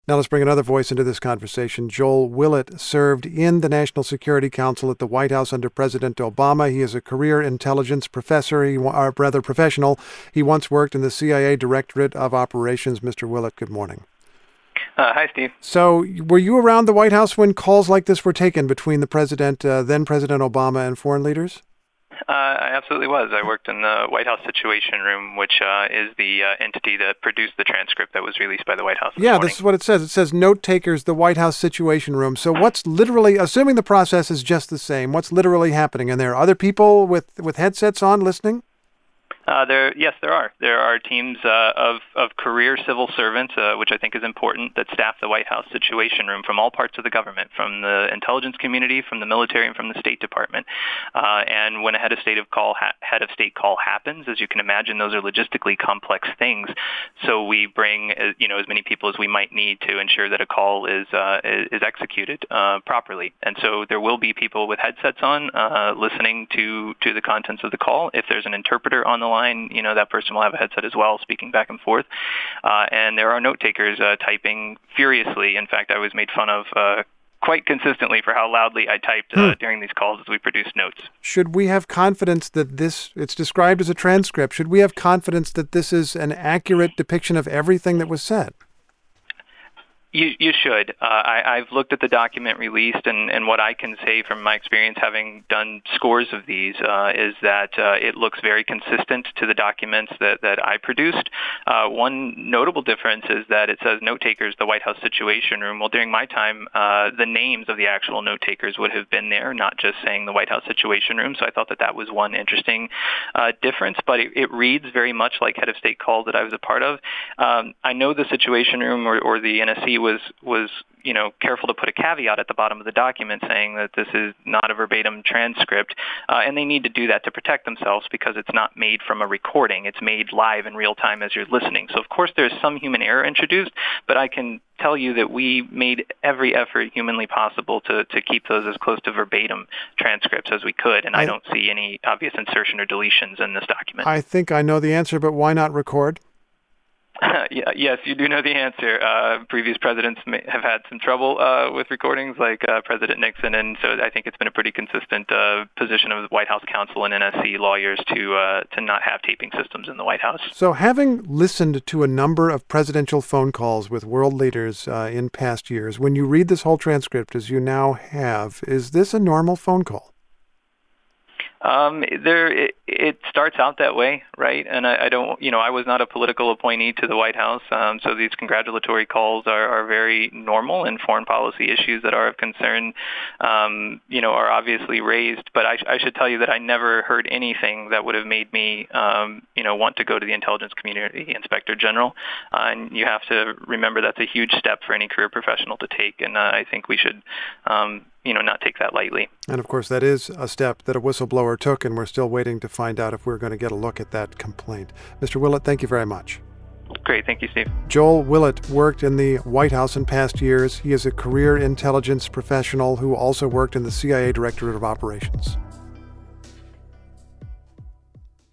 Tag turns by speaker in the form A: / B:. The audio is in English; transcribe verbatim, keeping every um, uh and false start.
A: Now let's bring another voice into this conversation. Joel Willett served in the National Security Council at the White House under President Obama. He is a career intelligence professor, he, or rather professional. He once worked in the C I A Directorate of Operations. Mister Willett, good morning.
B: Uh, hi, Steve.
A: So were you around the White House when calls like this were taken between the president, uh, then President Obama, and foreign leaders?
B: Uh, I absolutely was. I worked in the White House Situation Room, which uh, is the uh, entity that produced the transcript that was released by the White House this
A: Yeah,
B: morning.
A: this is what it says. It says note takers, the White House Situation Room. So what's literally, assuming the process is just the same, what's literally happening in there? Are other people with, with headsets on listening?
B: Uh, there, yes, there are. There are teams uh, of, of career civil servants, uh, which I think is important, that staff the White House Situation Room from all parts of the government, from the intelligence community, from the military, and from the State Department. Uh, and when a head of state of call ha- head of state call happens, as you can imagine, those are logistically complex things. So we bring, uh, you know, as many people as we might need to ensure that a call is uh, is executed uh, properly. And so there will be people with headsets on, uh, listening to to the contents of the call. If there's an interpreter on the line, you know, that person will have a headset as well, speaking back and forth. Uh, and there are note takers uh, typing furiously. In fact, I was made fun of uh, quite consistently for how loudly I typed uh, hmm. during these calls as we produced notes. Should
A: we have confidence that this, it's described as a transcript, should we have confidence that this is an accurate depiction of everything that was said?
B: You, you should. Uh, I, I've looked at the document released, and, and what I can say from my experience having done scores of these uh, is that uh, it looks very consistent to the documents that, that I produced. Uh, one notable difference is that it says note takers, the White House Situation Room. Well, during my time, uh, the names of the actual note takers would have been there, not just saying the White House Situation Room. So I thought that that was one interesting uh, difference, but it, it reads very much like head of state calls that I was a part of. Um, I know the Situation Room or, or the N S C was was you know careful to put a caveat at the bottom of the document saying that this is not a verbatim transcript, uh, and they need to do that to protect themselves because it's not made from a recording. It's made live in real time as you're listening. So of course there's some human error introduced, but I can tell you that we made every effort humanly possible to, to keep those as close to verbatim transcripts as we could, and I, I don't see any obvious insertion or deletions in this document.
A: I think I know the answer, but why not record?
B: Yeah, yes, you do know the answer. Uh, previous presidents may have had some trouble uh, with recordings, like uh, President Nixon, and so I think it's been a pretty consistent uh, position of the White House counsel and N S C lawyers to uh, to not have taping systems in the White House.
A: So having listened to a number of presidential phone calls with world leaders uh, in past years, when you read this whole transcript, as you now have, is this a normal phone call?
B: Um, there, it, it starts out that way, right? And I, I don't, you know, I was not a political appointee to the White House, um, so these congratulatory calls are, are very normal, and foreign policy issues that are of concern, um, you know, are obviously raised. But I, I should tell you that I never heard anything that would have made me, um, you know, want to go to the Intelligence Community Inspector General. Uh, and you have to remember that's a huge step for any career professional to take, and uh, I think we should, um, you know, not take that lightly.
A: And of course, that is a step that a whistleblower took, and we're still waiting to find out if we're going to get a look at that complaint. Mister Willett, thank you very much.
B: Great. Thank you, Steve.
A: Joel Willett worked in the White House in past years. He is a career intelligence professional who also worked in the C I A Directorate of Operations.